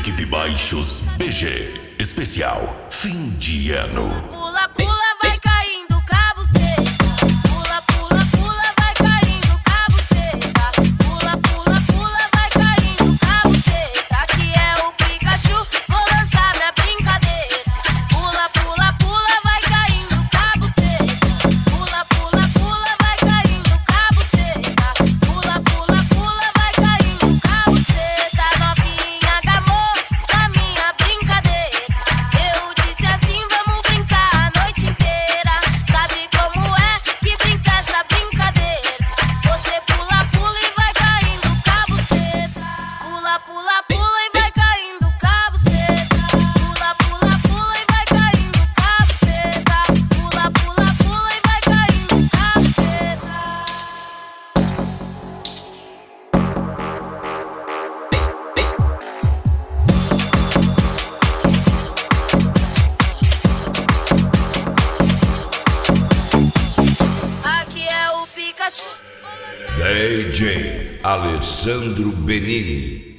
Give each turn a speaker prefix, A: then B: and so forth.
A: Equipe Baixos BG. Especial fim de ano.
B: Pula, pula, vai caindo, cabo seca. Pula, pula, pula, vai caindo, cabo seca. Pula, pula, pula, vai caindo, cabo seca. Aqui é o Pikachu, vou lançar minha brincadeira. Pula, pula, pula, vai caindo, cabo seca. Pula, pula, pula, vai caindo, cabo seca. Pula, pula, pula, vai caindo, cabo seca. Novinha gamou na minha brincadeira. Eu disse assim, vamos brincar a noite inteira. Sabe como é que brinca essa brincadeira? Você pula, pula e vai caindo, cabo seca. Pula, pula, pula e vai caindo, cabo seca. Pula, pula, pula e vai caindo, cabo seca. Pula, pula, pula e vai caindo, cabo seca. Aqui é o Pikachu.
A: DJ Alessandro Benini.